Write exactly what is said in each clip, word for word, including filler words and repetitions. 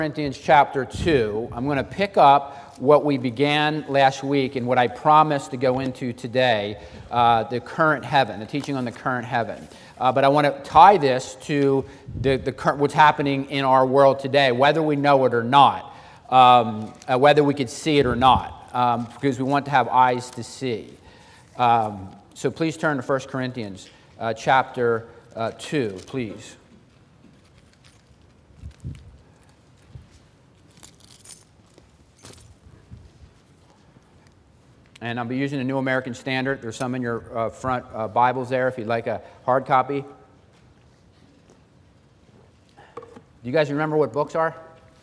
Corinthians chapter two. I'm going to pick up what we began last week and what I promised to go into today, uh, the current heaven, the teaching on the current heaven. Uh, but I want to tie this to the, the what's happening in our world today, whether we know it or not, um, uh, whether we could see it or not, um, because we want to have eyes to see. Um, so please turn to First Corinthians uh, chapter uh, two, please. And I'll be using the New American Standard. There's some in your uh, front uh, Bibles there if you'd like a hard copy. Do you guys remember what books are?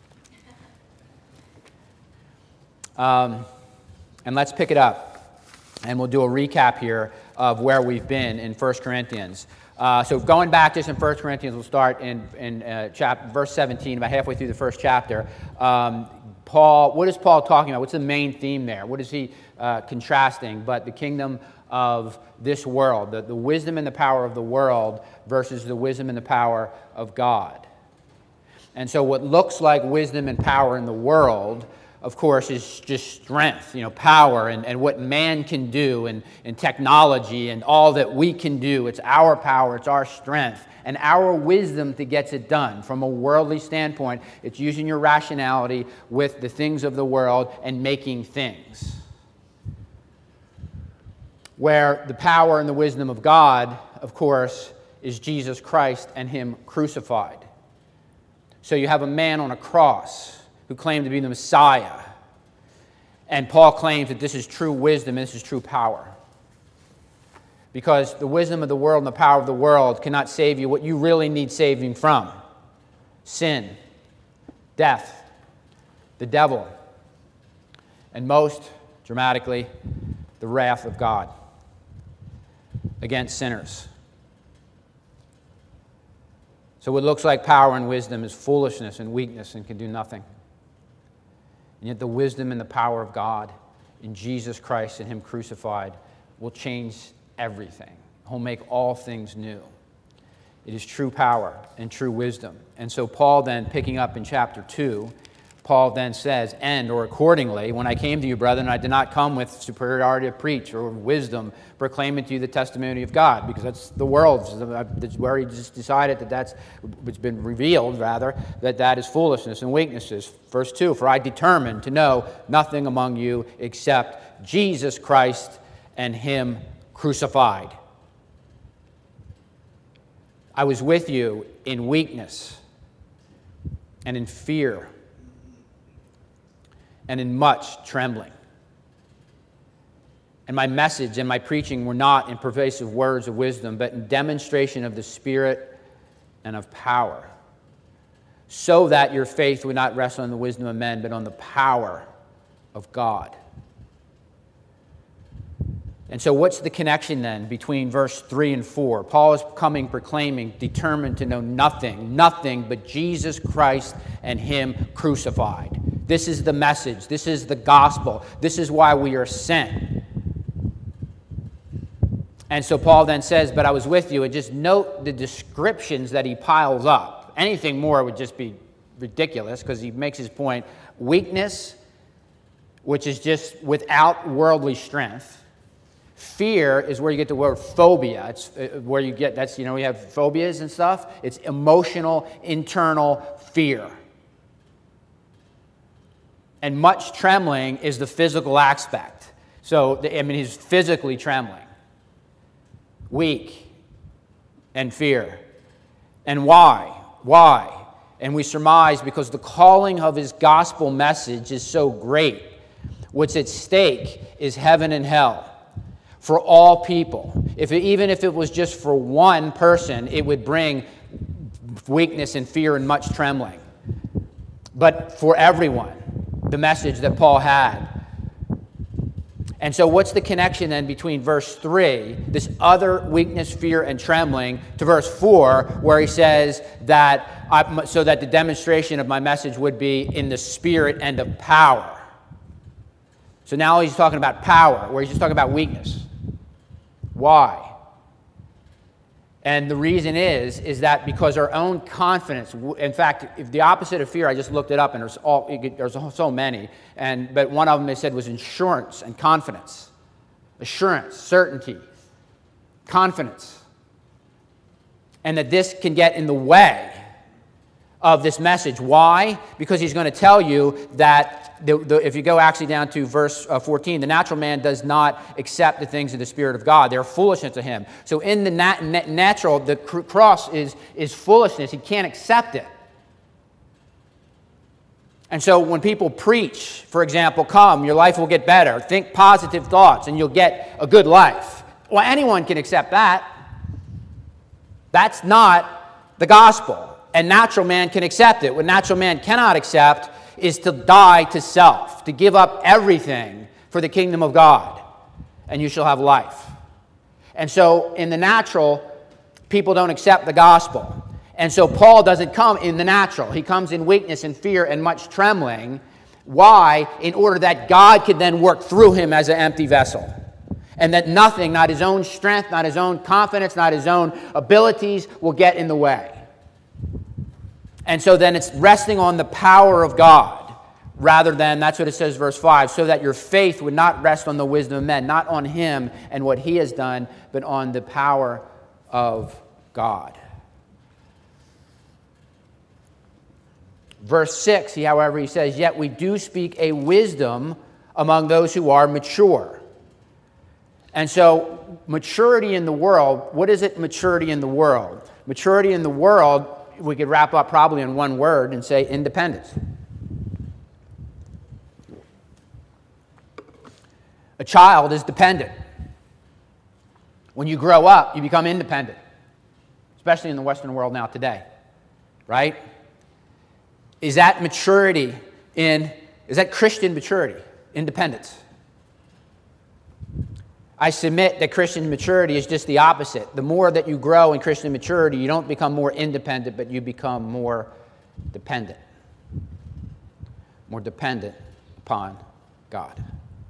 Um, and let's pick it up. And we'll do a recap here of where we've been in First Corinthians. Uh, so going back just in First Corinthians, we'll start in, in uh, chapter, verse seventeen, about halfway through the first chapter. Um, Paul, what is Paul talking about? What's the main theme there? What is he uh, contrasting? But the kingdom of this world, the, the wisdom and the power of the world versus the wisdom and the power of God. And so what looks like wisdom and power in the world, of course, is just strength, you know, power and, and what man can do and, and technology and all that we can do. It's our power, it's our strength, and our wisdom that gets it done. From a worldly standpoint, it's using your rationality with the things of the world and making things. Where the power and the wisdom of God, of course, is Jesus Christ and Him crucified. So you have a man on a cross who claimed to be the Messiah. And Paul claims that this is true wisdom and this is true power. Because the wisdom of the world and the power of the world cannot save you what you really need saving from. Sin, death, the devil, and most dramatically, the wrath of God against sinners. So what looks like power and wisdom is foolishness and weakness and can do nothing. And yet the wisdom and the power of God in Jesus Christ and Him crucified will change everything. He'll make all things new. It is true power and true wisdom. And so Paul then, picking up in chapter two, Paul then says, and or accordingly, when I came to you, brethren, I did not come with superiority of preach or wisdom, proclaiming to you the testimony of God, because that's the world's, that's where he just decided that that's, it's been revealed, rather, that that is foolishness and weaknesses. Verse two, for I determined to know nothing among you except Jesus Christ and Him crucified. I was with you in weakness and in fear and in much trembling. And my message and my preaching were not in pervasive words of wisdom, but in demonstration of the Spirit and of power, so that your faith would not rest on the wisdom of men, but on the power of God. And so what's the connection then between verse three and four? Paul is coming, proclaiming, determined to know nothing, nothing but Jesus Christ and Him crucified. This is the message. This is the gospel. This is why we are sent. And so Paul then says, but I was with you. And just note the descriptions that he piles up. Anything more would just be ridiculous, because he makes his point. Weakness, which is just without worldly strength. Fear is where you get the word phobia. It's where you get, that's, you know, we have phobias and stuff. It's emotional, internal fear. And much trembling is the physical aspect. So, I mean, he's physically trembling. Weak and fear. And why? Why? And we surmise because the calling of his gospel message is so great. What's at stake is heaven and hell for all people. If it, even if it was just for one person, it would bring weakness and fear and much trembling. But for everyone, the message that Paul had. And so what's the connection then between verse three, this other weakness, fear, and trembling, to verse four, where he says that, I, so that the demonstration of my message would be in the spirit and of power. So now he's talking about power, where he's just talking about weakness. Why? And the reason is, is that because our own confidence, in fact, if the opposite of fear, I just looked it up, and there's, all, there's so many, and, but one of them they said was assurance and confidence. Assurance, certainty, confidence. And that this can get in the way of this message. Why? Because he's going to tell you that the, the, if you go actually down to verse uh, fourteen, the natural man does not accept the things of the Spirit of God. They're foolishness to him. So in the nat- nat- natural, the cr- cross is, is foolishness. He can't accept it. And so when people preach, for example, come, your life will get better, think positive thoughts, and you'll get a good life. Well, anyone can accept that. That's not the gospel. And natural man can accept it. What natural man cannot accept is to die to self, to give up everything for the kingdom of God, and you shall have life. And so in the natural, people don't accept the gospel. And so Paul doesn't come in the natural. He comes in weakness and fear and much trembling. Why? In order that God could then work through him as an empty vessel. And that nothing, not his own strength, not his own confidence, not his own abilities will get in the way. And so then it's resting on the power of God rather than, that's what it says, verse five, so that your faith would not rest on the wisdom of men, not on him and what he has done, but on the power of God. Verse six, he, however, he says, yet we do speak a wisdom among those who are mature. And so maturity in the world, what is it, maturity in the world? Maturity in the world, we could wrap up probably in one word and say independence. A child is dependent. When you grow up, you become independent, especially in the Western world now today, right? Is that maturity in, is that Christian maturity, independence? I submit that Christian maturity is just the opposite. The more that you grow in Christian maturity, you don't become more independent, but you become more dependent. More dependent upon God.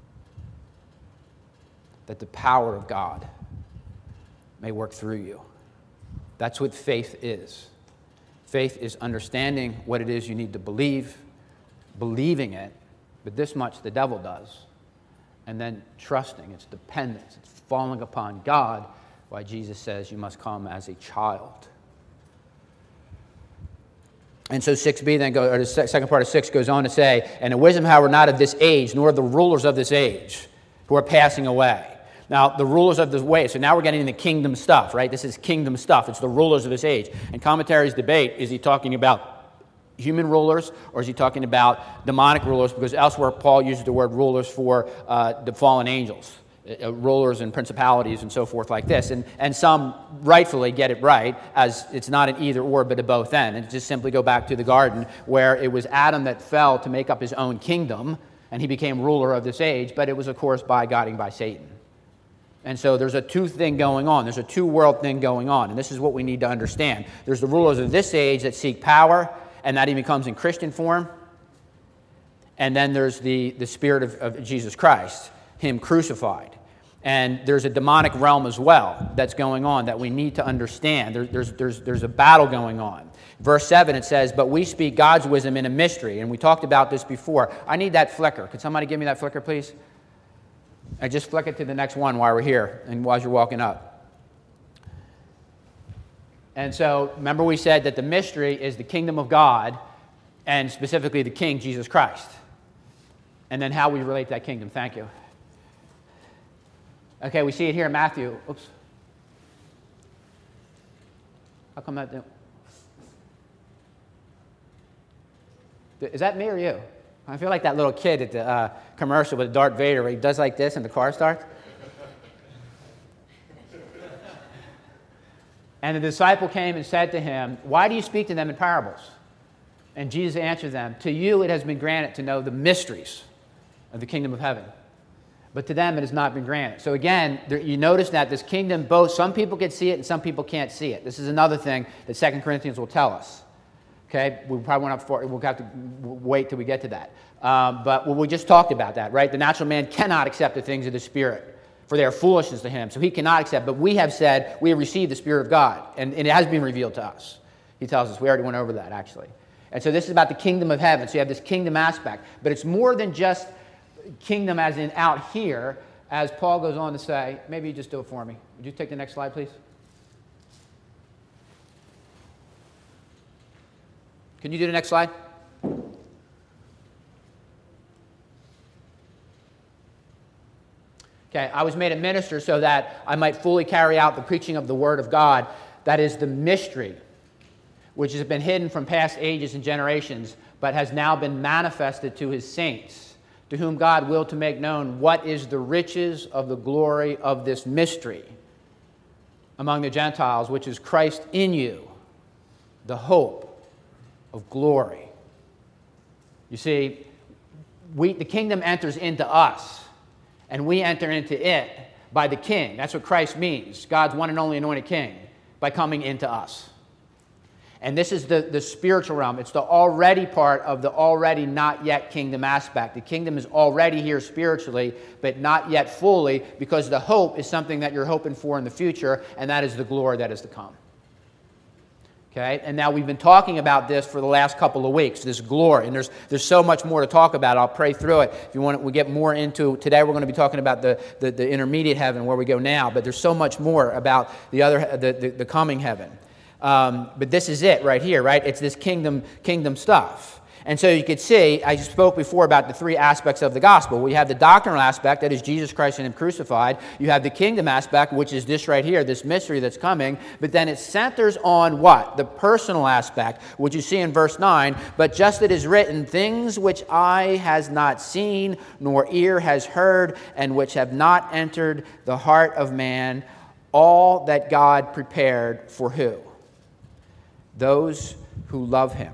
That the power of God may work through you. That's what faith is. Faith is understanding what it is you need to believe, believing it, but this much the devil does. And then trusting, it's dependence, it's falling upon God, why Jesus says you must come as a child. And so six b then goes, or the second part of six goes on to say, and the wisdom, however, not of this age, nor of the rulers of this age, who are passing away. Now, the rulers of this way, so now we're getting into kingdom stuff, right? This is kingdom stuff. It's the rulers of this age. And commentaries debate, is he talking about human rulers, or is he talking about demonic rulers? Because elsewhere, Paul uses the word rulers for uh, the fallen angels, uh, rulers and principalities and so forth like this. And, and some rightfully get it right, as it's not an either or, but a both and. And just simply go back to the garden, where it was Adam that fell to make up his own kingdom, and he became ruler of this age, but it was, of course, by guiding by Satan. And so there's a two thing going on. There's a two world thing going on. And this is what we need to understand. There's the rulers of this age that seek power, and that even comes in Christian form. And then there's the, the Spirit of, of Jesus Christ, him crucified. And there's a demonic realm as well that's going on that we need to understand. There, there's, there's, there's a battle going on. Verse seven, it says, but we speak God's wisdom in a mystery. And we talked about this before. I need that flicker. Could somebody give me that flicker, please? I just flick it to the next one while we're here and while you're walking up. And so, remember we said that the mystery is the kingdom of God, and specifically the King, Jesus Christ. And then how we relate to that kingdom. Thank you. Okay, we see it here in Matthew. Oops. How come that... Is that me or you? I feel like that little kid at the uh, commercial with Darth Vader where he does like this and the car starts. And the disciple came and said to him, why do you speak to them in parables? And Jesus answered them, to you it has been granted to know the mysteries of the kingdom of heaven, but to them it has not been granted. So again, there, you notice that this kingdom, both some people can see it and some people can't see it. This is another thing that Second Corinthians will tell us. Okay, we probably won't have, for, we'll have to wait till we get to that. Um, but well, we just talked about that, right? The natural man cannot accept the things of the Spirit, for they are foolishness to him. So he cannot accept. But we have said we have received the Spirit of God, and, and it has been revealed to us. He tells us. We already went over that, actually. And so this is about the kingdom of heaven. So you have this kingdom aspect. But it's more than just kingdom as in out here, as Paul goes on to say. Maybe you just do it for me. Would you take the next slide, please? Can you do the next slide? Okay, I was made a minister so that I might fully carry out the preaching of the Word of God. That is the mystery, which has been hidden from past ages and generations, but has now been manifested to his saints, to whom God willed to make known what is the riches of the glory of this mystery among the Gentiles, which is Christ in you, the hope of glory. You see, we, the kingdom enters into us, and we enter into it by the king. That's what Christ means, God's one and only anointed king, by coming into us. And this is the, the spiritual realm. It's the already part of the already not yet kingdom aspect. The kingdom is already here spiritually, but not yet fully, because the hope is something that you're hoping for in the future, and that is the glory that is to come. Okay? And now we've been talking about this for the last couple of weeks, this glory. And there's there's so much more to talk about. I'll pray through it. If you want, we get more into, today we're going to be talking about the, the, the intermediate heaven, where we go now. But there's so much more about the other the, the, the coming heaven. Um, but this is it right here, right? It's this kingdom kingdom stuff. And so you could see, I spoke before about the three aspects of the gospel. We have the doctrinal aspect, that is Jesus Christ and Him crucified. You have the kingdom aspect, which is this right here, this mystery that's coming. But then it centers on what? The personal aspect, which you see in verse nine. But just it is written, things which eye has not seen, nor ear has heard, and which have not entered the heart of man, all that God prepared for who? Those who love Him.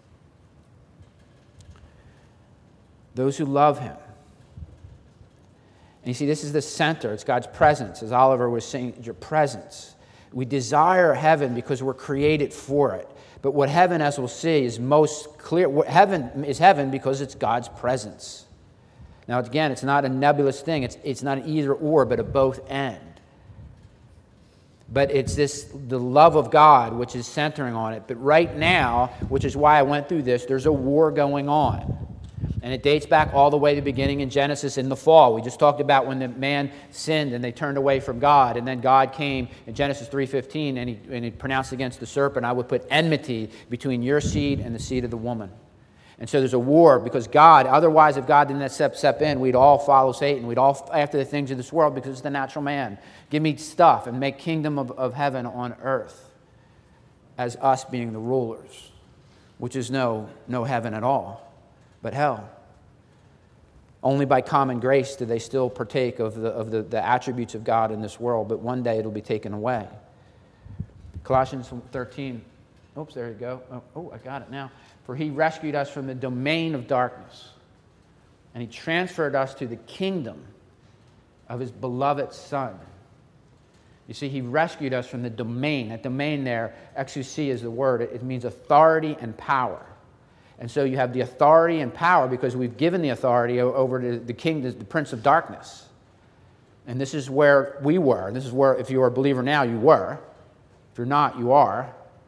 Those who love Him. And you see, this is the center. It's God's presence, as Oliver was saying, your presence. We desire heaven because we're created for it. But what heaven, as we'll see, is most clear. Heaven is heaven because it's God's presence. Now, again, it's not a nebulous thing. It's, it's not an either or, but a both and. But it's this, the love of God, which is centering on it. But right now, which is why I went through this, there's a war going on. And it dates back all the way to the beginning in Genesis in the fall. We just talked about when the man sinned and they turned away from God. And then God came in Genesis three fifteen and he, and he pronounced against the serpent, I would put enmity between your seed and the seed of the woman. And so there's a war because God, otherwise if God didn't step, step in, we'd all follow Satan. We'd all after the things of this world because it's the natural man. Give me stuff and make kingdom of, of heaven on earth as us being the rulers, which is no, no heaven at all, but hell. Only by common grace do they still partake of the, of the, the attributes of God in this world, but one day it'll be taken away. Colossians thirteen. Oops, there you go. Oh, oh, I got it now. For He rescued us from the domain of darkness, and He transferred us to the kingdom of His beloved Son. You see, He rescued us from the domain. That domain there, exousia is the word. It, it means authority and power. And so you have the authority and power because we've given the authority over to the king, the prince of darkness. And this is where we were. This is where, if you are a believer now, you were. If you're not, you are.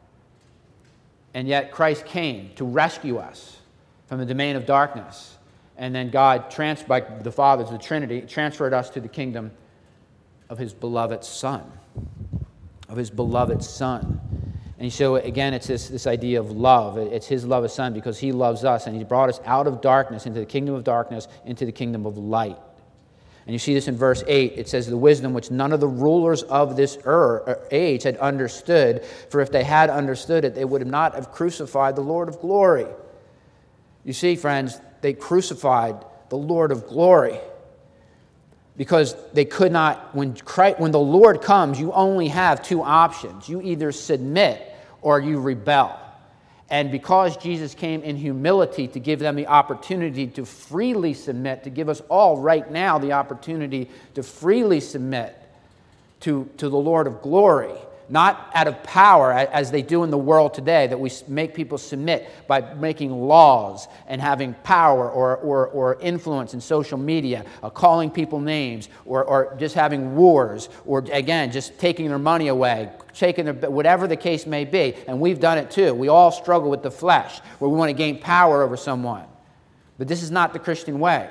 And yet Christ came to rescue us from the domain of darkness. And then God, trans- by the Father, the Trinity, transferred us to the kingdom of His beloved Son. Of His beloved Son. And so, again, it's this, this idea of love. It's His love of Son because He loves us. And He brought us out of darkness into the kingdom of darkness, into the kingdom of light. And you see this in verse eight. It says, the wisdom which none of the rulers of this er, age had understood. For if they had understood it, they would not have crucified the Lord of glory. You see, friends, they crucified the Lord of glory. Because they could not, when Christ, when the Lord comes, you only have two options. You either submit or you rebel. And because Jesus came in humility to give them the opportunity to freely submit, to give us all right now the opportunity to freely submit to, to the Lord of glory, not out of power as they do in the world today, that we make people submit by making laws and having power or, or, or influence in social media, uh, calling people names, or, or just having wars, or again, just taking their money away, taking their, whatever the case may be. And we've done it too. We all struggle with the flesh, where we want to gain power over someone. But this is not the Christian way.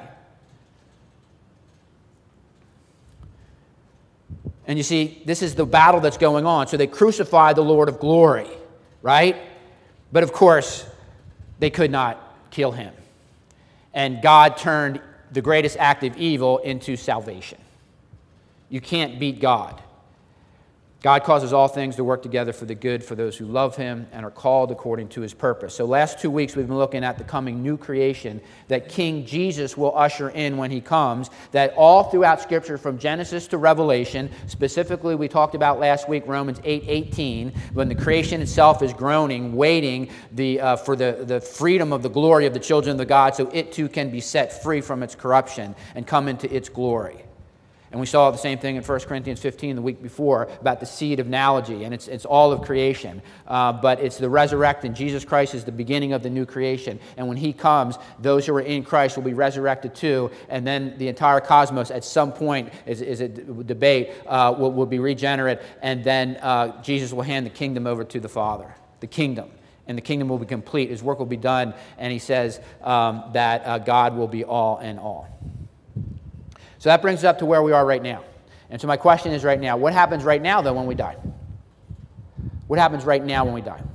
And you see, this is the battle that's going on. So they crucified the Lord of glory, right? But of course, they could not kill him. And God turned the greatest act of evil into salvation. You can't beat God. God causes all things to work together for the good for those who love him and are called according to his purpose. So last two weeks we've been looking at the coming new creation that King Jesus will usher in when he comes, that all throughout Scripture from Genesis to Revelation, specifically we talked about last week Romans eight eighteen, when the creation itself is groaning, waiting the, uh, for the, the freedom of the glory of the children of God, so it too can be set free from its corruption and come into its glory. And we saw the same thing in First Corinthians fifteen the week before about the seed analogy, and it's, it's all of creation. Uh, but it's the resurrected. Jesus Christ is the beginning of the new creation. And when he comes, those who are in Christ will be resurrected too. And then the entire cosmos at some point is, is a debate, uh, will, will be regenerate. And then uh, Jesus will hand the kingdom over to the Father, the kingdom. And the kingdom will be complete. His work will be done. And he says um, that uh, God will be all in all. So that brings us up to where we are right now. And so my question is right now, what happens right now, though, when we die? What happens right now when we die?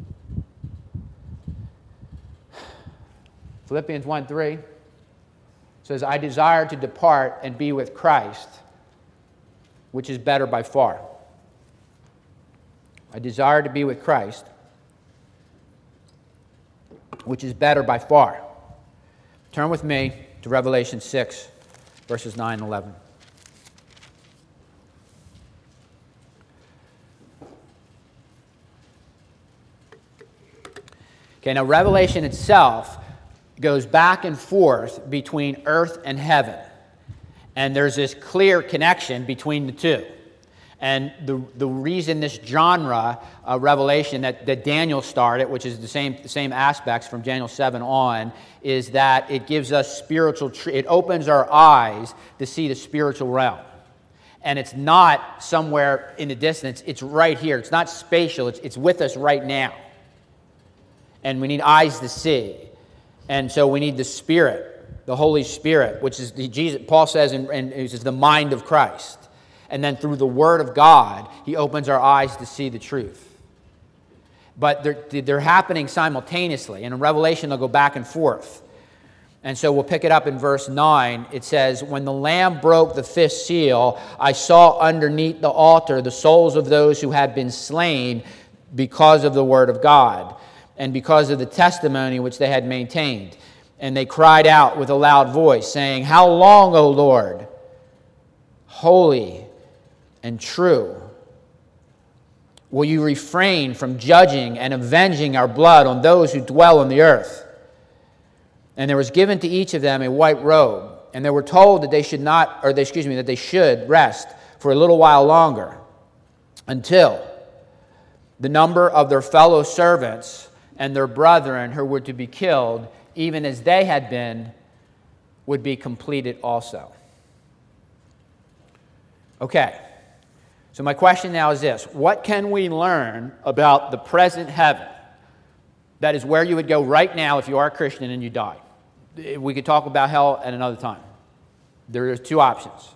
Philippians one three says, I desire to depart and be with Christ, which is better by far. I desire to be with Christ, which is better by far. Turn with me to Revelation six. Verses nine and eleven. Okay, now Revelation itself goes back and forth between earth and heaven. And there's this clear connection between the two. And the, the reason this genre of Revelation that, that Daniel started, which is the same, the same aspects from Daniel seven on, is that it gives us spiritual, tr- it opens our eyes to see the spiritual realm. And it's not somewhere in the distance, it's right here. It's not spatial, it's, it's with us right now. And we need eyes to see. And so we need the Spirit, the Holy Spirit, which is, the Jesus, Paul says, in, in, is the mind of Christ. And then through the Word of God, he opens our eyes to see the truth. But they're, they're happening simultaneously. And in Revelation, they'll go back and forth. And so we'll pick it up in verse nine. It says, when the Lamb broke the fifth seal, I saw underneath the altar the souls of those who had been slain because of the Word of God and because of the testimony which they had maintained. And they cried out with a loud voice, saying, how long, O Lord, holy and true, will you refrain from judging and avenging our blood on those who dwell on the earth? And there was given to each of them a white robe, and they were told that they should not, or they, excuse me, that they should rest for a little while longer, until the number of their fellow servants and their brethren who were to be killed, even as they had been, would be completed also. Okay. So my question now is this. What can we learn about the present heaven? That is where you would go right now if you are a Christian and you die. We could talk about hell at another time. There are two options.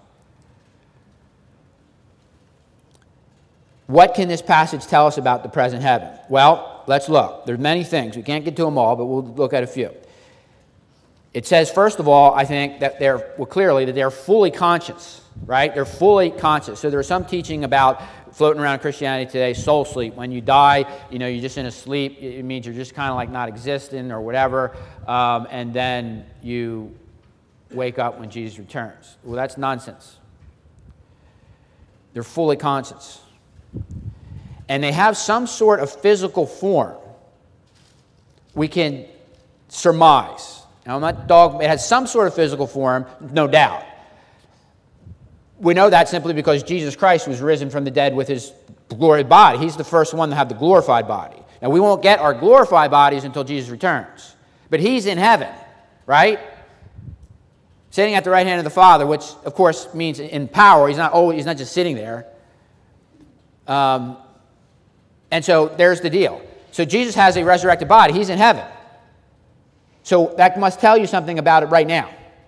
What can this passage tell us about the present heaven? Well, let's look. There's many things. We can't get to them all, but we'll look at a few. It says, first of all, I think that they're, well, clearly, that they're fully conscious, right? They're fully conscious. So there's some teaching about floating around Christianity today, soul sleep. When you die, you know, you're just in a sleep. It means you're just kind of like not existing or whatever. Um, and then you wake up when Jesus returns. Well, that's nonsense. They're fully conscious. And they have some sort of physical form. We can surmise. Now, I'm not dog. It has some sort of physical form, no doubt. We know that simply because Jesus Christ was risen from the dead with his glorified body. He's the first one to have the glorified body. Now, we won't get our glorified bodies until Jesus returns. But he's in heaven, right? Sitting at the right hand of the Father, which, of course, means in power. He's not always, he's not just sitting there. Um, and so there's the deal. So Jesus has a resurrected body. He's in heaven. So that must tell you something about it right now.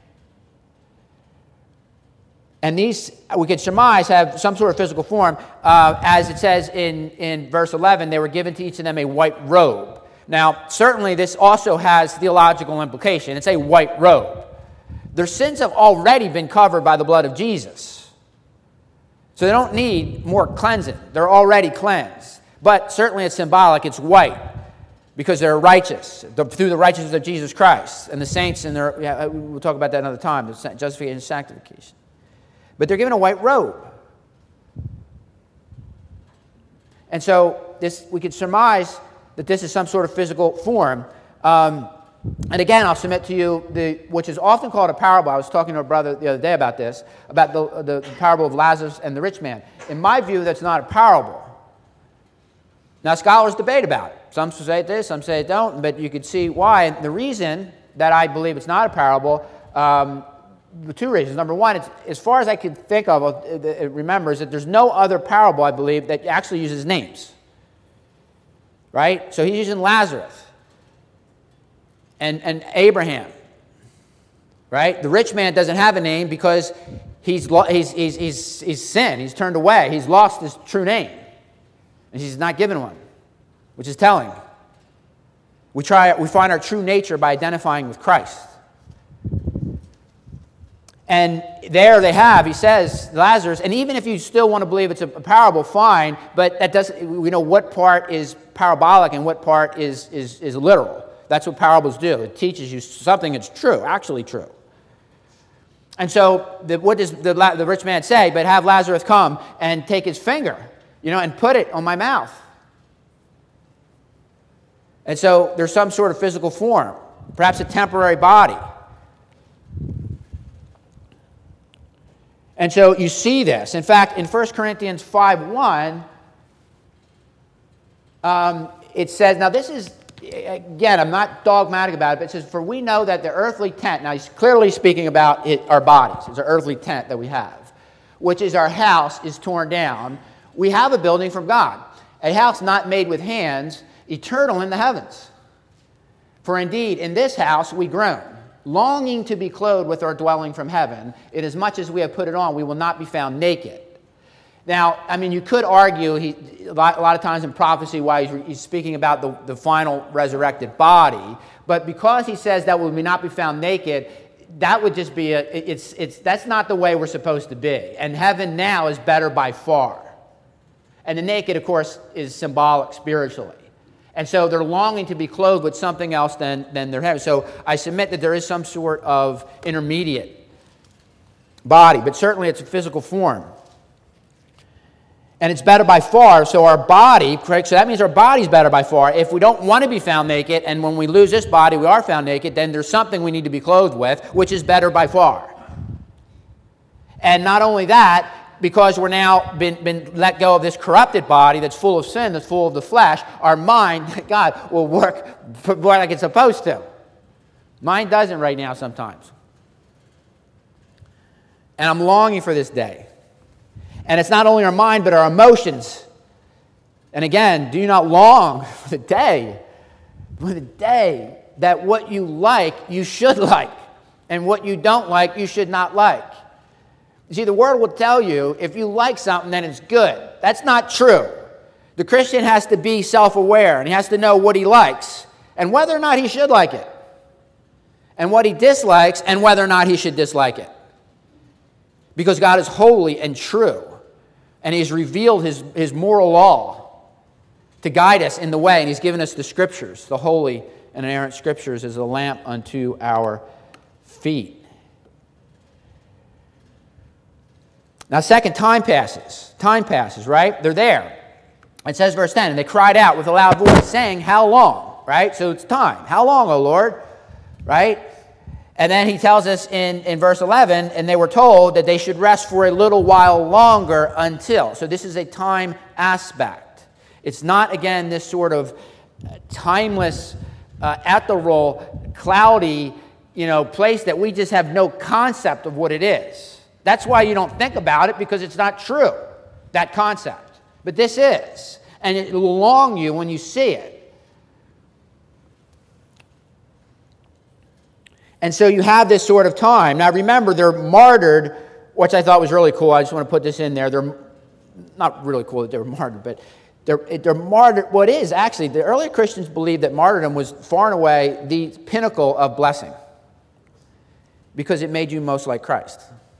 And these, we could surmise, have some sort of physical form. Uh, as it says in, in verse eleven, they were given to each of them a white robe. Now, certainly this also has theological implication. It's a white robe. Their sins have already been covered by the blood of Jesus. So they don't need more cleansing. They're already cleansed. But certainly it's symbolic. It's white because they're righteous through the righteousness of Jesus Christ. And the saints, in their, yeah, we'll talk about that another time, justification and sanctification. But they're given a white robe. And so this, we could surmise that this is some sort of physical form. Um, and again, I'll submit to you, the, which is often called a parable. I was talking to a brother the other day about this, about the, the, the parable of Lazarus and the rich man. In my view, that's not a parable. Now, scholars debate about it. Some say it is, some say it don't, but you can see why. And the reason that I believe it's not a parable, um, the two reasons. Number one, it's, as far as I can think of, it, it remembers that there's no other parable, I believe, that actually uses names. Right? So he's using Lazarus and, and Abraham. Right? The rich man doesn't have a name because he's, he's, he's, he's, he's sinned. He's turned away. He's lost his true name. And he's not given one, which is telling. We, try, we find our true nature by identifying with Christ. And there they have, he says, Lazarus, and even if you still want to believe it's a parable, fine, but that doesn't, we know what part is parabolic and what part is, is, is literal. That's what parables do. It teaches you something that's true, actually true. And so the, what does the, the rich man say? But have Lazarus come and take his finger, you know, and put it on my mouth. And so there's some sort of physical form, perhaps a temporary body. And so you see this. In fact, in First Corinthians five one, um, it says, now this is, again, I'm not dogmatic about it, but it says, for we know that the earthly tent, now he's clearly speaking about it, our bodies. It's our earthly tent that we have, which is our house, is torn down. We have a building from God, a house not made with hands, eternal in the heavens. For indeed, in this house we groan, longing to be clothed with our dwelling from heaven. Inasmuch as we have put it on, we will not be found naked. Now, I mean, you could argue, he, a, lot, a lot of times in prophecy, why he's, he's speaking about the, the final resurrected body, but because he says that we will not be found naked, that would just be, a, it's, it's, that's not the way we're supposed to be. And heaven now is better by far. And the naked, of course, is symbolic spiritually. And so they're longing to be clothed with something else than, than they're having. So I submit that there is some sort of intermediate body, but certainly it's a physical form. And it's better by far, so our body, correct? So that means our body's better by far. If we don't want to be found naked, and when we lose this body, we are found naked, then there's something we need to be clothed with, which is better by far. And not only that, because we're now been, been let go of this corrupted body that's full of sin, that's full of the flesh, our mind, God, will work like it's supposed to. Mine doesn't right now sometimes. And I'm longing for this day. And it's not only our mind, but our emotions. And again, do you not long for the day, for the day that what you like, you should like, and what you don't like, you should not like. You see, the Word will tell you if you like something, then it's good. That's not true. The Christian has to be self-aware, and he has to know what he likes, and whether or not he should like it, and what he dislikes, and whether or not he should dislike it. Because God is holy and true, and He's revealed His, His moral law to guide us in the way, and He's given us the Scriptures, the holy and inerrant Scriptures, as a lamp unto our feet. Now, second, time passes. Time passes, right? They're there. It says, verse ten, and they cried out with a loud voice, saying, how long? Right? So it's time. How long, O Lord? Right? And then he tells us in, in verse eleven, and they were told that they should rest for a little while longer until. So this is a time aspect. It's not, again, this sort of timeless, uh, ethereal, cloudy, you know, place that we just have no concept of what it is. That's why you don't think about it, because it's not true, that concept. But this is. And it will long you when you see it. And so you have this sort of time. Now remember, they're martyred, which I thought was really cool. I just want to put this in there. They're not really cool that they were martyred, but they're, they're martyred. What is actually, the early Christians believed that martyrdom was far and away the pinnacle of blessing, because it made you most like Christ.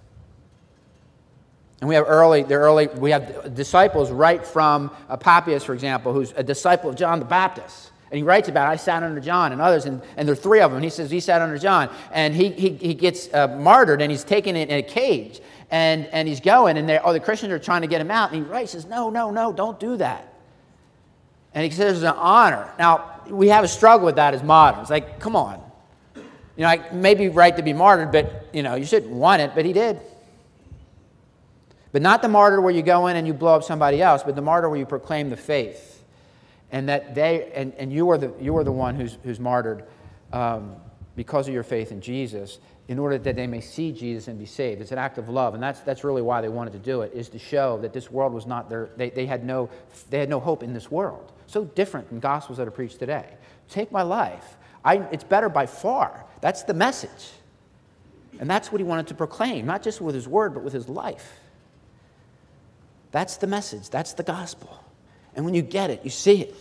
And we have early, the early, we have disciples right from uh, Papias, for example, who's a disciple of John the Baptist. And he writes about, I sat under John and others, and, and there are three of them. And he says he sat under John. And he he, he gets uh, martyred, and he's taken in a cage. And, and he's going, and oh, the Christians are trying to get him out. And he writes, says, no, no, no, don't do that. And he considers it an honor. Now, we have a struggle with that as moderns. Like, come on. You know, it may be right to be martyred, but, you know, you shouldn't want it, but he did. But not the martyr where you go in and you blow up somebody else, but the martyr where you proclaim the faith. And that they and, and you are the you are the one who's who's martyred um, because of your faith in Jesus, in order that they may see Jesus and be saved. It's an act of love, and that's that's really why they wanted to do it, is to show that this world was not their. They, they had no they had no hope in this world. So different than gospels that are preached today. Take my life. I, it's better by far. That's the message, and that's what he wanted to proclaim, not just with his word, but with his life. That's the message. That's the gospel. And when you get it, you see it.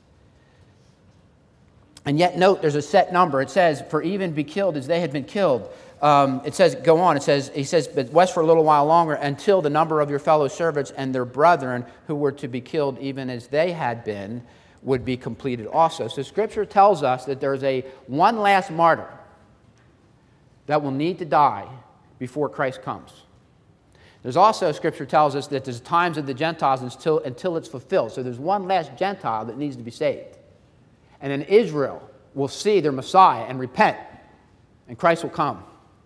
And yet, note, there's a set number. It says, for even be killed as they had been killed. Um, it says, go on, it says, he says, but rest for a little while longer until the number of your fellow servants and their brethren who were to be killed even as they had been would be completed also. So Scripture tells us that there's a one last martyr that will need to die before Christ comes. There's also, Scripture tells us that there's times of the Gentiles until, until it's fulfilled. So there's one last Gentile that needs to be saved. And then Israel will see their Messiah and repent, and Christ will come.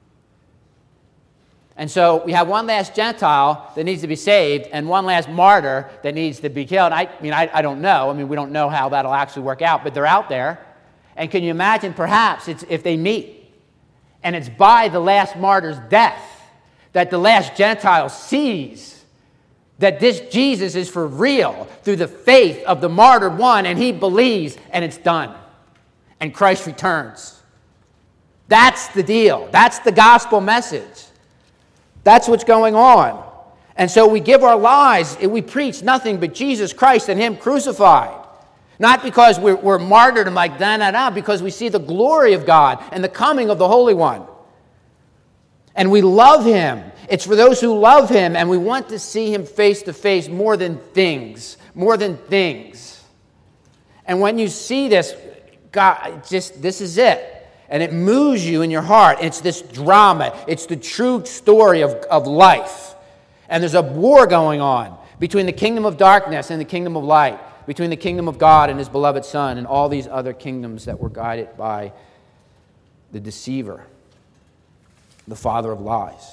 And so we have one last Gentile that needs to be saved and one last martyr that needs to be killed. I mean, I, I don't know. I mean, we don't know how that'll actually work out, but they're out there. And can you imagine, perhaps, it's, if they meet, and it's by the last martyr's death, that the last Gentile sees that this Jesus is for real through the faith of the martyred one, and he believes, and it's done. And Christ returns. That's the deal. That's the gospel message. That's what's going on. And so we give our lives, and we preach nothing but Jesus Christ and him crucified. Not because we're, we're martyred and like da-da-da, because we see the glory of God and the coming of the Holy One. And we love him. It's for those who love him, and we want to see him face to face more than things, more than things. And when you see this, God, just this is it. And it moves you in your heart. It's this drama. It's the true story of, of life. And there's a war going on between the kingdom of darkness and the kingdom of light, between the kingdom of God and his beloved Son and all these other kingdoms that were guided by the deceiver, the father of lies.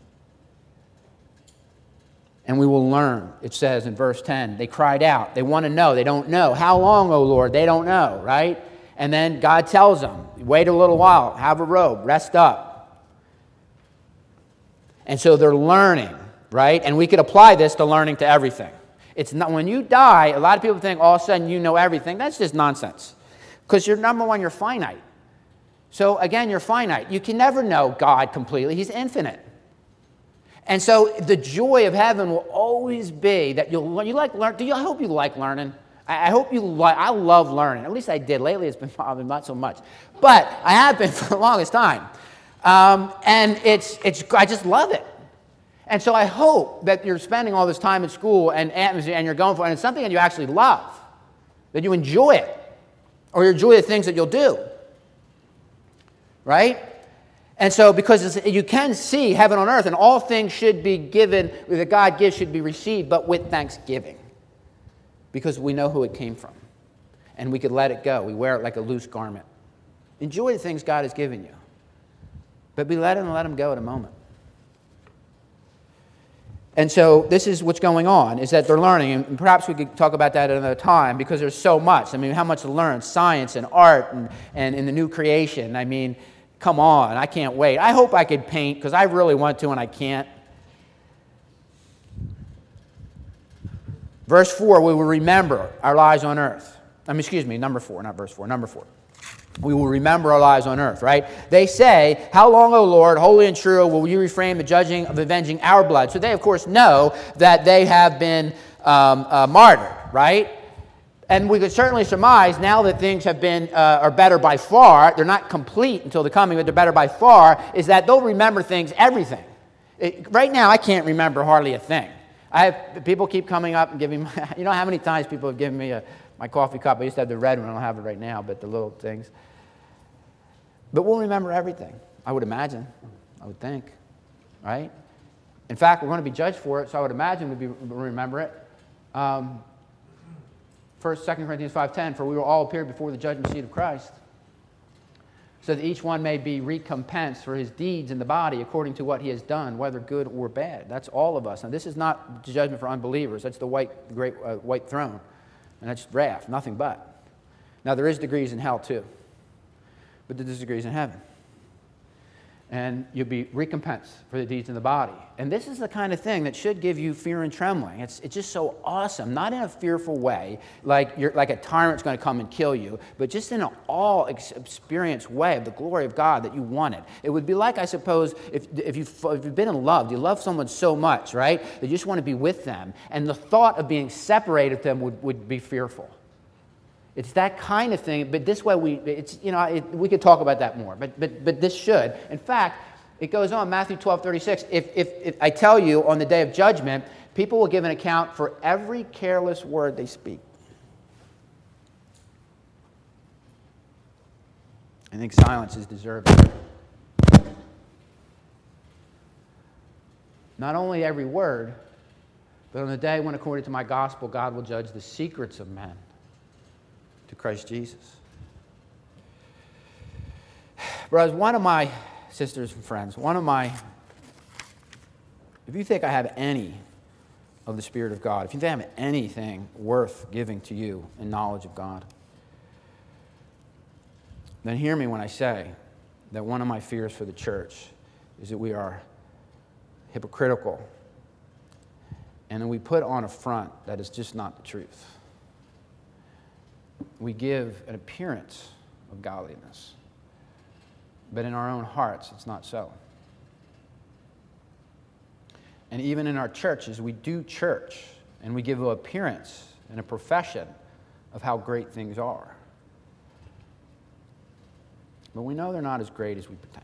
And we will learn, it says in verse ten, they cried out. They want to know. They don't know. How long, O Lord? They don't know, right? And then God tells them, wait a little while, have a robe, rest up. And so they're learning, right? And we could apply this to learning to everything. It's not, when you die, a lot of people think all of a sudden you know everything. That's just nonsense. Because you're, number one, you're finite. So again, you're finite. You can never know God completely. He's infinite. And so the joy of heaven will always be that you'll learn. You like learn. Do you? I hope you like learning. I, I hope you like. I love learning. At least I did. Lately, it's been probably not so much, but I have been for the longest time. Um, and it's it's. I just love it. And so I hope that you're spending all this time at school and atmosphere, and you're going for it, and it's something that you actually love, that you enjoy it, or you enjoy the things that you'll do. Right? And so, because you can see heaven on earth, and all things should be given, that God gives should be received, but with thanksgiving. Because we know who it came from. And we could let it go. We wear it like a loose garment. Enjoy the things God has given you. But we let them let them go at a moment. And so this is what's going on, is that they're learning, and perhaps we could talk about that at another time, because there's so much. I mean, how much to learn, science and art and, and in the new creation. I mean, come on, I can't wait. I hope I could paint, because I really want to and I can't. Verse four, we will remember our lives on earth. I mean, excuse me, number four, not verse four, number four. We will remember our lives on earth, right? They say, how long, O Lord, holy and true, will you refrain the judging of avenging our blood? So they, of course, know that they have been um, uh, martyred, right? And we could certainly surmise, now that things have been, uh, are better by far, they're not complete until the coming, but they're better by far, is that they'll remember things, everything. It, right now, I can't remember hardly a thing. I have, people keep coming up and giving, you know how many times people have given me a, my coffee cup? I used to have the red one, I don't have it right now, but the little things. But we'll remember everything, I would imagine, I would think, right? In fact, we're going to be judged for it, so I would imagine we'd be, remember it. Um, First, Second Corinthians five ten, for we will all appear before the judgment seat of Christ, so that each one may be recompensed for his deeds in the body according to what he has done, whether good or bad. That's all of us. Now, this is not judgment for unbelievers. That's the white, great uh, white throne, and that's wrath, nothing but. Now, there is degrees in hell too, but there's degrees in heaven. And you'll be recompensed for the deeds in the body. And this is the kind of thing that should give you fear and trembling. It's, it's just so awesome, not in a fearful way, like you're like a tyrant's going to come and kill you, but just in an all-experience way of the glory of God that you wanted. It would be like, I suppose, if, if, you've, if you've been in love, you love someone so much, right, that you just want to be with them, and the thought of being separated from them would, would be fearful. It's that kind of thing, but this way we, it's, you know, it, we could talk about that more, but, but, but this should. In fact, it goes on, Matthew twelve thirty-six, if, if, if I tell you on the day of judgment, people will give an account for every careless word they speak. I think silence is deserving. Not only every word, but on the day when, according to my gospel, God will judge the secrets of men to Christ Jesus. Brothers, one of my sisters and friends, one of my, if you think I have any of the Spirit of God, if you think I have anything worth giving to you in knowledge of God, then hear me when I say that one of my fears for the church is that we are hypocritical and that we put on a front that is just not the truth. We give an appearance of godliness, but in our own hearts, it's not so. And even in our churches, we do church, and we give an appearance and a profession of how great things are. But we know they're not as great as we pretend.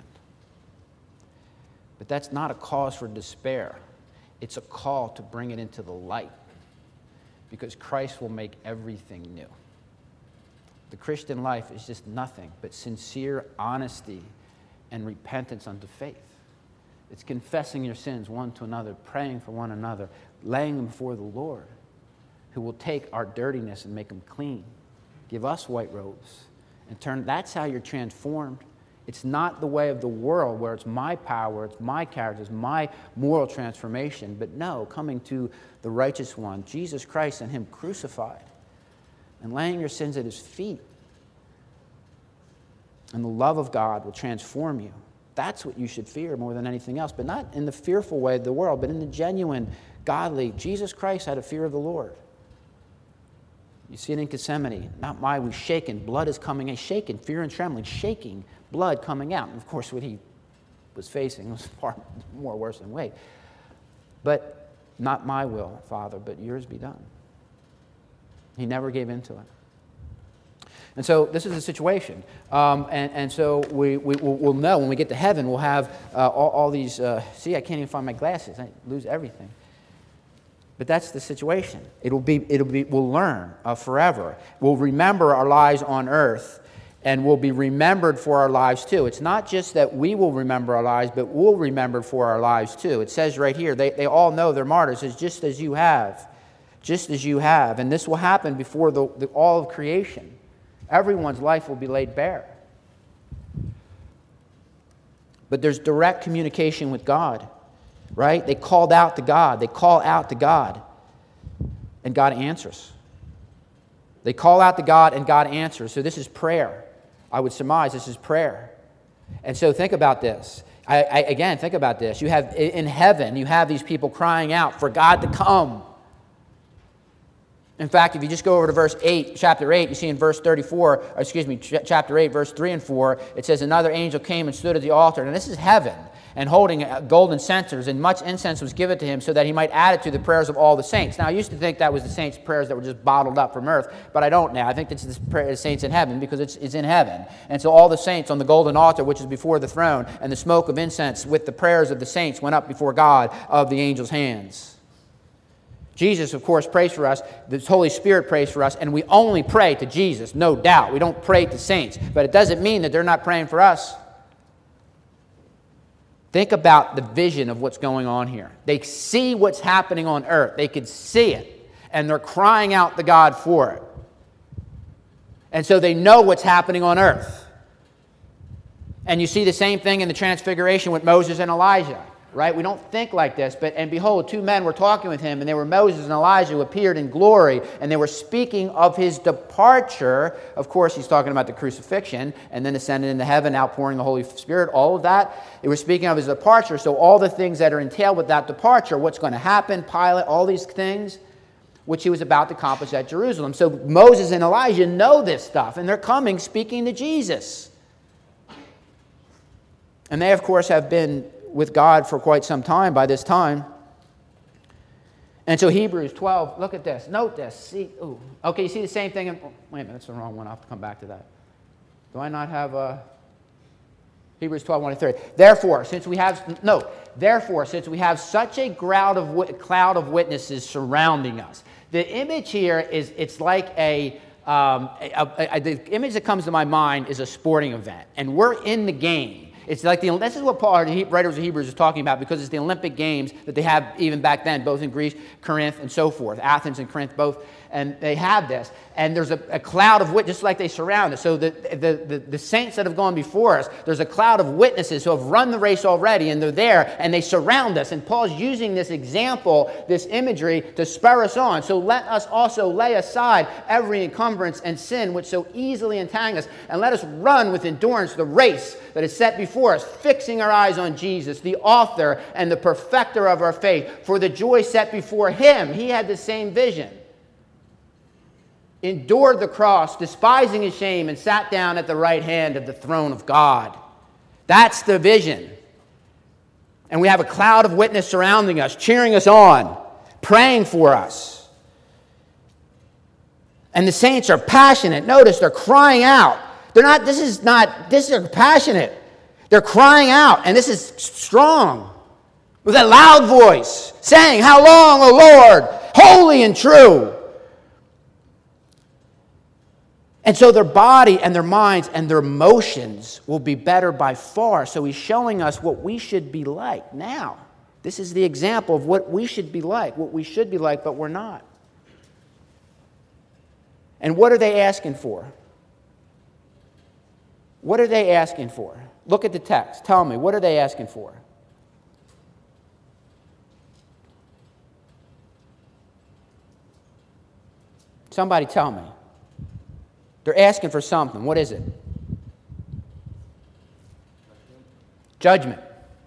But that's not a cause for despair. It's a call to bring it into the light, because Christ will make everything new. The Christian life is just nothing but sincere honesty and repentance unto faith. It's confessing your sins one to another, praying for one another, laying them before the Lord, who will take our dirtiness and make them clean, give us white robes, and turn. That's how you're transformed. It's not the way of the world where it's my power, it's my character, it's my moral transformation, but no, coming to the righteous one, Jesus Christ, and Him crucified, and laying your sins at His feet. And the love of God will transform you. That's what you should fear more than anything else, but not in the fearful way of the world, but in the genuine, godly. Jesus Christ had a fear of the Lord. You see it in Gethsemane. Not my, we shaken. Blood is coming in. Shaken, fear and trembling, shaking, blood coming out. And of course, what he was facing was far more worse than weight. But not my will, Father, but yours be done. He never gave in to it. And so this is the situation. Um, and, and so we, we, we'll know when we get to heaven, we'll have uh, all, all these, uh, see, I can't even find my glasses. I lose everything. But that's the situation. It'll be, it'll be, we'll learn uh, forever. We'll remember our lives on earth, and we'll be remembered for our lives too. It's not just that we will remember our lives, but we'll remember for our lives too. It says right here, they, they all know they're martyrs. It's just as you have. Just as you have. And this will happen before the, the, all of creation. Everyone's life will be laid bare. But there's direct communication with God, right? They called out to God. They call out to God, and God answers. They call out to God, and God answers. So this is prayer. I would surmise this is prayer. And so think about this. I, I, again, think about this. You have, in heaven, you have these people crying out for God to come. In fact, if you just go over to verse eight, chapter eight, you see in verse thirty-four, or excuse me, ch- chapter eight, verse three and four, it says, another angel came and stood at the altar. And this is heaven, and holding golden censers, and much incense was given to him so that he might add it to the prayers of all the saints. Now, I used to think that was the saints' prayers that were just bottled up from earth, but I don't now. I think it's the prayer of the saints in heaven because it's, it's in heaven. And so all the saints on the golden altar, which is before the throne, and the smoke of incense with the prayers of the saints went up before God of the angels' hands. Jesus, of course, prays for us. The Holy Spirit prays for us, and we only pray to Jesus, no doubt. We don't pray to saints, but it doesn't mean that they're not praying for us. Think about the vision of what's going on here. They see what's happening on earth. They can see it, and they're crying out to God for it. And so they know what's happening on earth. And you see the same thing in the Transfiguration with Moses and Elijah. Right? We don't think like this, but and behold, two men were talking with him, and they were Moses and Elijah who appeared in glory, and they were speaking of his departure. Of course, he's talking about the crucifixion, and then ascended into heaven, outpouring the Holy Spirit, all of that. They were speaking of his departure, so all the things that are entailed with that departure, what's going to happen, Pilate, all these things, which he was about to accomplish at Jerusalem. So Moses and Elijah know this stuff, and they're coming speaking to Jesus. And they, of course, have been with God for quite some time by this time. And so Hebrews twelve, look at this. Note this. See, ooh. Okay, you see the same thing? In, oh, wait a minute, that's the wrong one. I'll have to come back to that. Do I not have a... Hebrews twelve, one to three. Therefore, since we have... No. Therefore, since we have such a cloud of, cloud of witnesses surrounding us. The image here is, it's like a... Um, a, a, a, the image that comes to my mind is a sporting event. And we're in the game. It's like the, this is what Paul, the writers of Hebrews, is talking about because it's the Olympic Games that they have even back then, both in Greece, Corinth, and so forth. Athens and Corinth, both. And they have this. And there's a, a cloud of witnesses, just like they surround us. So the, the, the, the saints that have gone before us, there's a cloud of witnesses who have run the race already, and they're there, and they surround us. And Paul's using this example, this imagery, to spur us on. So let us also lay aside every encumbrance and sin which so easily entangle us, and let us run with endurance the race that is set before us, fixing our eyes on Jesus, the author and the perfecter of our faith. For the joy set before him, he had the same vision. Endured the cross, despising his shame, and sat down at the right hand of the throne of God. That's the vision. And we have a cloud of witness surrounding us, cheering us on, praying for us. And the saints are passionate. Notice they're crying out. They're not, this is not, this is passionate. They're crying out, and this is strong, with a loud voice, saying, "How long, O Lord, holy and true?" And so their body and their minds and their emotions will be better by far. So he's showing us what we should be like now. This is the example of what we should be like, what we should be like, but we're not. And what are they asking for? What are they asking for? Look at the text. Tell me, what are they asking for? Somebody tell me. They're asking for something. What is it? Judgment.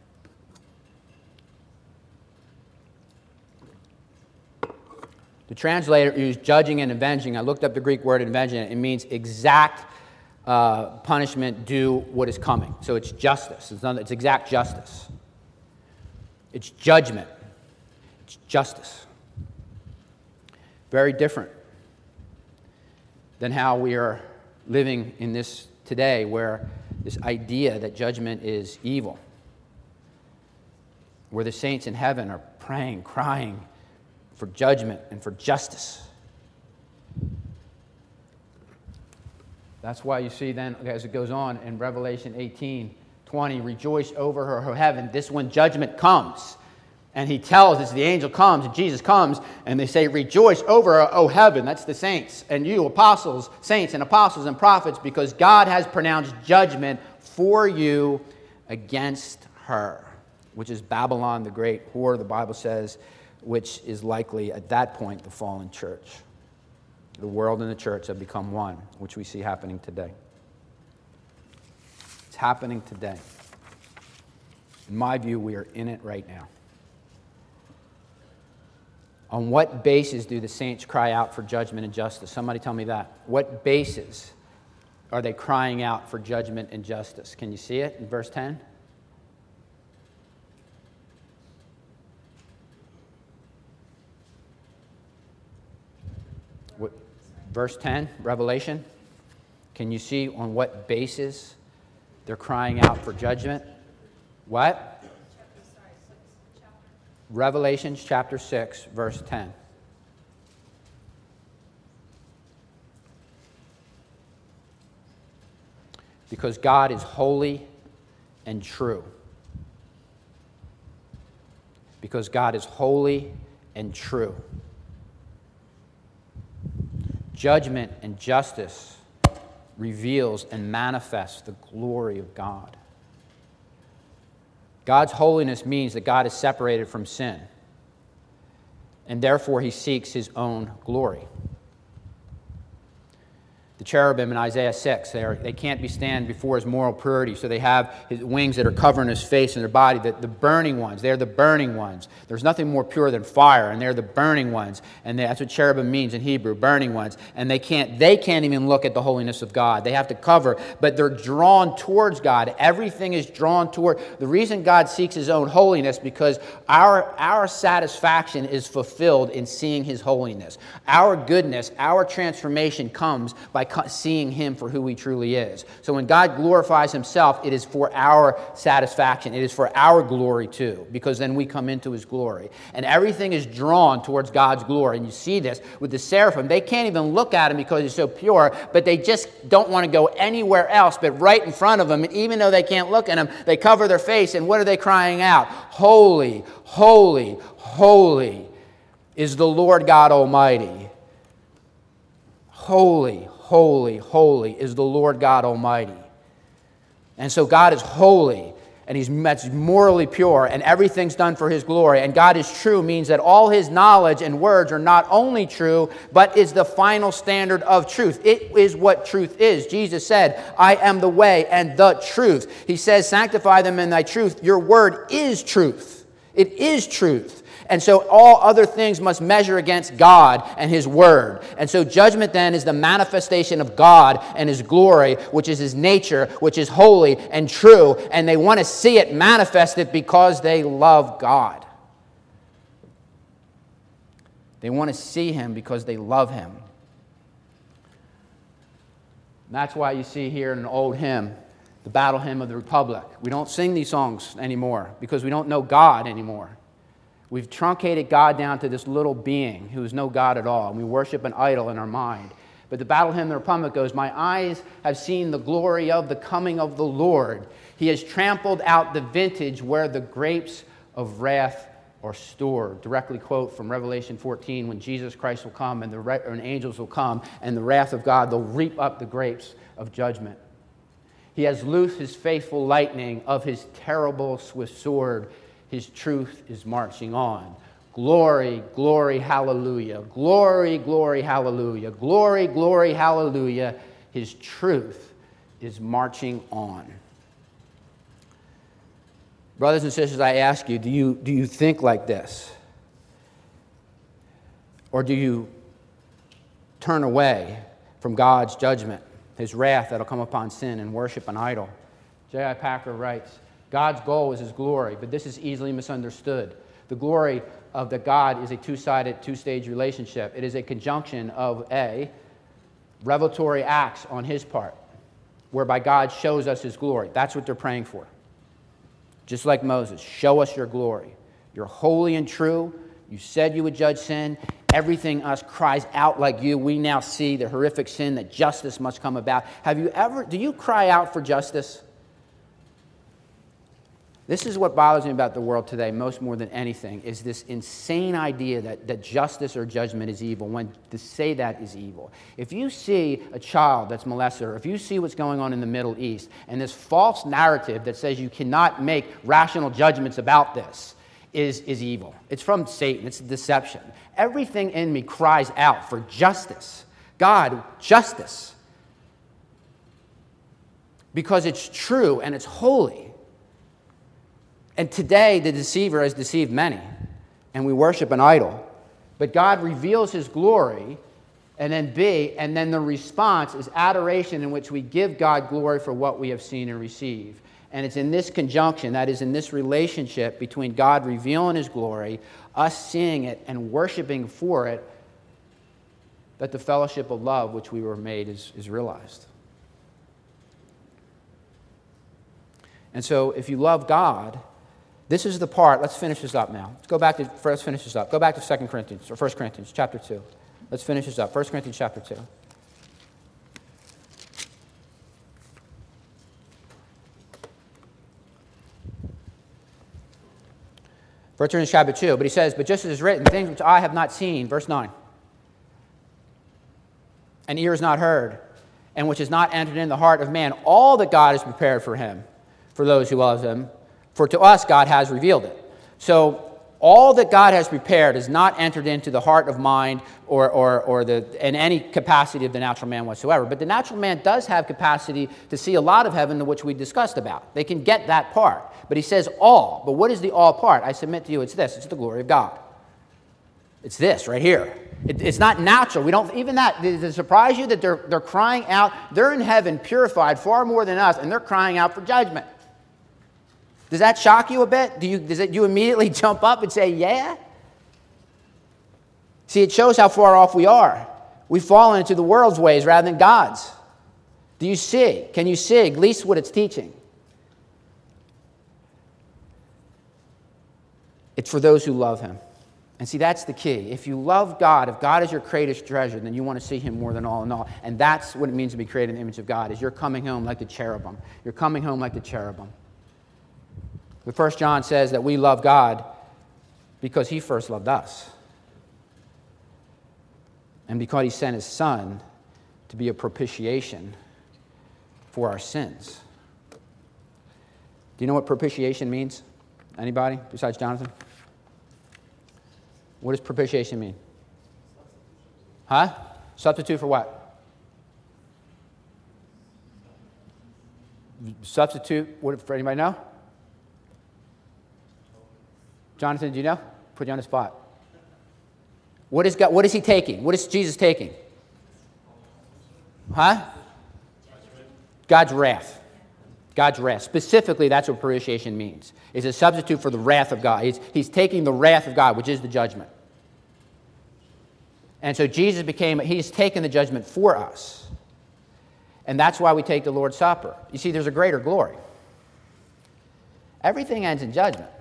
The translator used judging and avenging. I looked up the Greek word avenging. It means exact uh, punishment due what is coming. So it's justice. It's, not, it's exact justice. It's judgment. It's justice. Very different than how we are living in this today, where this idea that judgment is evil, where the saints in heaven are praying, crying for judgment and for justice. That's why you see then, as it goes on in Revelation eighteen twenty, rejoice over her, her heaven. This when judgment comes. And he tells us, the angel comes, and Jesus comes, and they say, rejoice over her, O heaven. That's the saints. And you, apostles, saints and apostles and prophets, because God has pronounced judgment for you against her, which is Babylon the great whore, the Bible says, which is likely at that point the fallen church. The world and the church have become one, which we see happening today. It's happening today. In my view, we are in it right now. On what basis do the saints cry out for judgment and justice? Somebody tell me that. What basis are they crying out for judgment and justice? Can you see it in verse ten? What, verse ten, Revelation. Can you see on what basis they're crying out for judgment? What? Revelation chapter six, verse ten. Because God is holy and true. Because God is holy and true. Judgment and justice reveals and manifests the glory of God. God's holiness means that God is separated from sin, and therefore he seeks his own glory. The cherubim in Isaiah six, they, are, they can't be stand before his moral purity, so they have his wings that are covering his face and their body, the, the burning ones. They're the burning ones. There's nothing more pure than fire, and they're the burning ones. And they, that's what cherubim means in Hebrew, burning ones. And they can't, they can't even look at the holiness of God. They have to cover, but they're drawn towards God. Everything is drawn toward. The reason God seeks his own holiness, because our, our satisfaction is fulfilled in seeing his holiness. Our goodness, our transformation comes by seeing him for who he truly is. So when God glorifies himself, it is for our satisfaction. It is for our glory too, because then we come into his glory. And everything is drawn towards God's glory. And you see this with the seraphim. They can't even look at him because he's so pure, but they just don't want to go anywhere else but right in front of him. And even though they can't look at him, they cover their face. And what are they crying out? Holy, holy, holy is the Lord God Almighty. Holy, holy, holy is the Lord God Almighty. And so God is holy, and he's that's morally pure, and everything's done for his glory. And God is true means that all his knowledge and words are not only true, but is the final standard of truth. It is what truth is. Jesus said, I am the way and the truth. He says, sanctify them in thy truth. Your word is truth. It is truth. And so all other things must measure against God and his word. And so judgment then is the manifestation of God and his glory, which is his nature, which is holy and true. And they want to see it manifested because they love God. They want to see him because they love him. And that's why you see here in an old hymn, the Battle Hymn of the Republic. We don't sing these songs anymore because we don't know God anymore. We've truncated God down to this little being who is no God at all, and we worship an idol in our mind. But the Battle Hymn of the Republic goes, my eyes have seen the glory of the coming of the Lord. He has trampled out the vintage where the grapes of wrath are stored. Directly quote from Revelation fourteen, when Jesus Christ will come and the re- and angels will come, and the wrath of God, they'll reap up the grapes of judgment. He has loosed his faithful lightning of his terrible swift sword. His truth is marching on. Glory, glory, hallelujah. Glory, glory, hallelujah. Glory, glory, hallelujah. His truth is marching on. Brothers and sisters, I ask you, do you, do you think like this? Or do you turn away from God's judgment, his wrath that will come upon sin, and worship an idol? J I Packer writes, God's goal is his glory, but this is easily misunderstood. The glory of the God is a two-sided, two-stage relationship. It is a conjunction of A, revelatory acts on his part, whereby God shows us his glory. That's what they're praying for. Just like Moses, show us your glory. You're holy and true. You said you would judge sin. Everything us cries out like you. We now see the horrific sin that justice must come about. Have you ever, do you cry out for justice? This is what bothers me about the world today, most more than anything, is this insane idea that, that justice or judgment is evil, when to say that is evil. If you see a child that's molested, or if you see what's going on in the Middle East, and this false narrative that says you cannot make rational judgments about this is, is evil. It's from Satan. It's a deception. Everything in me cries out for justice. God, justice. Because it's true and it's holy. And today, the deceiver has deceived many, and we worship an idol. But God reveals his glory, and then B, and then the response is adoration, in which we give God glory for what we have seen and received. And it's in this conjunction, that is in this relationship between God revealing his glory, us seeing it and worshiping for it, that the fellowship of love which we were made is, is realized. And so if you love God, this is the part. Let's finish this up now. Let's go back to, let's finish this up. Go back to Second Corinthians, or First Corinthians, chapter two. Let's finish this up. First Corinthians, chapter two. First Corinthians, chapter two. But he says, but just as it is written, things which I have not seen, verse nine, and ear has not heard, and which has not entered in the heart of man, all that God has prepared for him, for those who love him. For to us God has revealed it. So all that God has prepared is not entered into the heart of mind or, or, or the, in any capacity of the natural man whatsoever. But the natural man does have capacity to see a lot of heaven, which we discussed about. They can get that part. But he says all. But what is the all part? I submit to you, it's this. It's the glory of God. It's this right here. It, it's not natural. We don't, even that, does it surprise you that they're, they're crying out? They're in heaven purified far more than us, and they're crying out for judgment. Does that shock you a bit? Do you, does it, you immediately jump up and say, yeah? See, it shows how far off we are. We've fallen into the world's ways rather than God's. Do you see? Can you see at least what it's teaching? It's for those who love him. And see, that's the key. If you love God, if God is your greatest treasure, then you want to see him more than all in all. And that's what it means to be created in the image of God, is you're coming home like the cherubim. You're coming home like the cherubim. But First John says that we love God because he first loved us. And because he sent his son to be a propitiation for our sins. Do you know what propitiation means? Anybody besides Jonathan? What does propitiation mean? Huh? Substitute for what? Substitute, what, for anybody know? Jonathan, do you know? Put you on the spot. What is God, what is he taking? What is Jesus taking? Huh? God's wrath. God's wrath. Specifically, that's what propitiation means. It's a substitute for the wrath of God. He's, he's taking the wrath of God, which is the judgment. And so Jesus became, he's taken the judgment for us. And that's why we take the Lord's Supper. You see, there's a greater glory. Everything ends in judgment.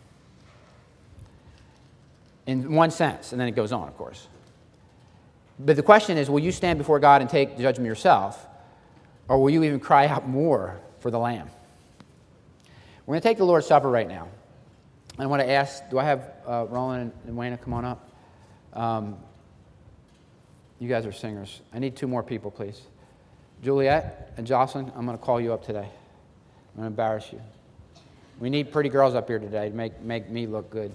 In one sense, and then it goes on, of course. But the question is, will you stand before God and take the judgment yourself, or will you even cry out more for the Lamb? We're going to take the Lord's Supper right now. And I want to ask, do I have uh, Roland and Wayne come on up? Um, you guys are singers. I need two more people, please. Juliet and Jocelyn, I'm going to call you up today. I'm going to embarrass you. We need pretty girls up here today to make, make me look good.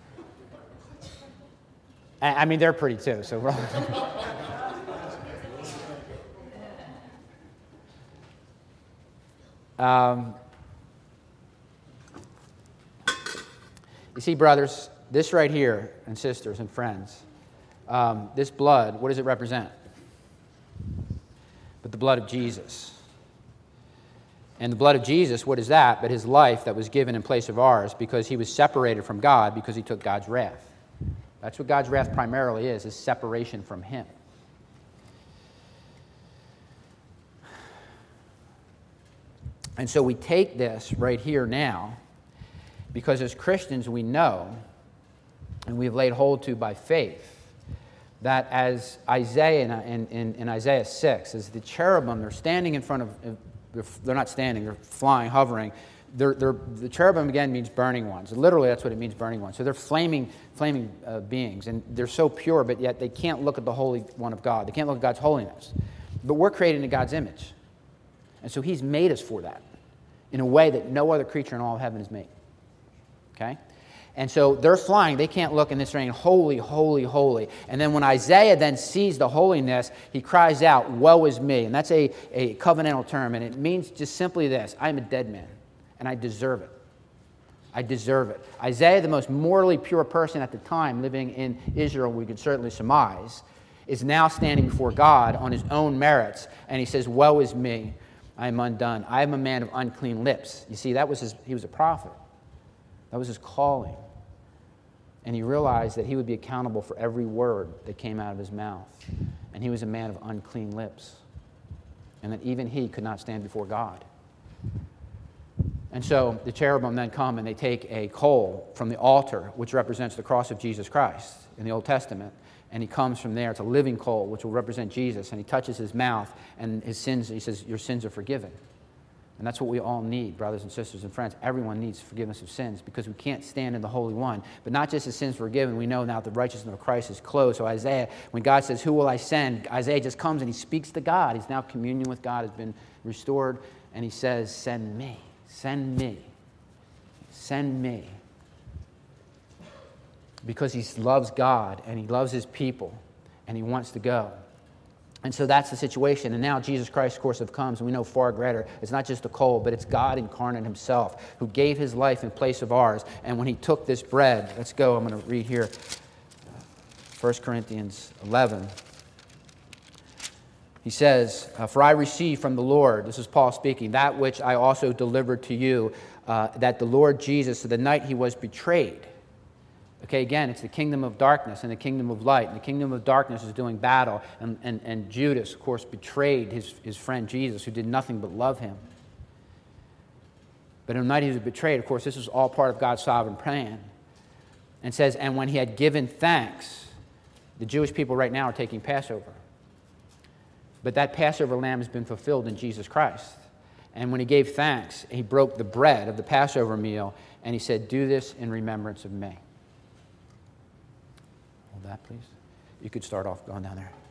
I mean, they're pretty too, so. um, you see, brothers, this right here, and sisters and friends, um, this blood, what does it represent? But the blood of Jesus. And the blood of Jesus, what is that? But his life that was given in place of ours, because he was separated from God because he took God's wrath. That's what God's wrath primarily is, is separation from him. And so we take this right here now, because as Christians we know, and we've laid hold to by faith, that as Isaiah in, in, in Isaiah six, as the cherubim, they're standing in front of, they're not standing, they're flying, hovering They're, they're, the cherubim, again, means burning ones. Literally, that's what it means, burning ones. So they're flaming, flaming uh, beings, and they're so pure, but yet they can't look at the Holy One of God. They can't look at God's holiness. But we're created in God's image. And so he's made us for that in a way that no other creature in all of heaven is made. Okay? And so they're flying. They can't look, and they're saying, holy, holy, holy. And then when Isaiah then sees the holiness, he cries out, woe is me. And that's a, a covenantal term, and it means just simply this: I am a dead man, and I deserve it. I deserve it. Isaiah, the most morally pure person at the time living in Israel, we could certainly surmise, is now standing before God on his own merits, and he says, woe is me. I am undone. I am a man of unclean lips. You see, that was his, he was a prophet. That was his calling. And he realized that he would be accountable for every word that came out of his mouth. And he was a man of unclean lips. And that even he could not stand before God. And so the cherubim then come and they take a coal from the altar, which represents the cross of Jesus Christ in the Old Testament. And he comes from there. It's a living coal, which will represent Jesus. And he touches his mouth, and his sins, he says, your sins are forgiven. And that's what we all need, brothers and sisters and friends. Everyone needs forgiveness of sins because we can't stand in the Holy One. But not just the sins forgiven. We know now the righteousness of Christ is closed. So Isaiah, when God says, who will I send? Isaiah just comes and he speaks to God. He's now communion with God has been restored. And he says, send me, send me, send me. Because he loves God and he loves his people and he wants to go. And so that's the situation. And now Jesus Christ, of course, comes, and we know far greater. It's not just a coal, but it's God incarnate himself who gave his life in place of ours. And when he took this bread, let's go, I'm going to read here, First Corinthians eleven. He says, for I received from the Lord, this is Paul speaking, that which I also delivered to you, uh, that the Lord Jesus, the night he was betrayed. Okay, again, it's the kingdom of darkness and the kingdom of light. And the kingdom of darkness is doing battle. And, and, and Judas, of course, betrayed his, his friend Jesus, who did nothing but love him. But on the night he was betrayed, of course, this is all part of God's sovereign plan. And says, and when he had given thanks, the Jewish people right now are taking Passover. But that Passover lamb has been fulfilled in Jesus Christ. And when he gave thanks, he broke the bread of the Passover meal, and he said, do this in remembrance of me. That, please. You could start off going down there.